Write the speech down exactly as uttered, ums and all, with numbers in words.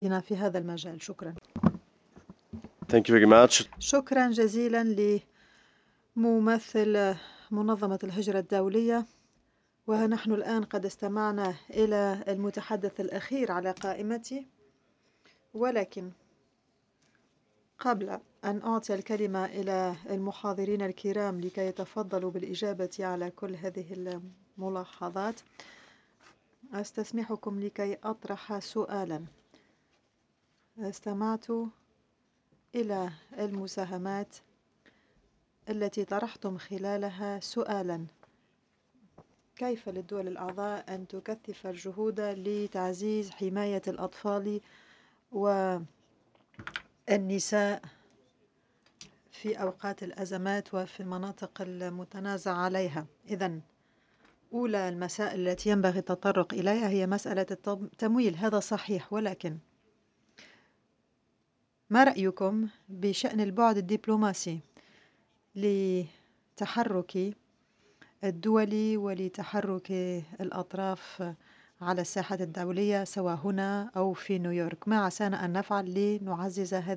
في هذا المجال. شكرا. Thank you very much. شكرا جزيلا لممثل منظمة الهجرة الدولية. ونحن الآن قد استمعنا إلى المتحدث الأخير على قائمتي، ولكن قبل أن أعطي الكلمة إلى المحاضرين الكرام لكي يتفضلوا بالإجابة على كل هذه الملاحظات، أستسمحكم لكي أطرح سؤالا. استمعت إلى المساهمات التي طرحتم خلالها سؤالا: كيف للدول الأعضاء أن تكثف الجهود لتعزيز حماية الأطفال والنساء في أوقات الأزمات وفي المناطق المتنازع عليها؟ إذن أولى المسائل التي ينبغي التطرق إليها هي مسألة التمويل. هذا صحيح، ولكن ما رأيكم بشأن البعد الدبلوماسي لتحرك الدول ولتحرك الأطراف على الساحة الدولية، سواء هنا أو في نيويورك؟ ما عسانا أن نفعل لنعزز هذه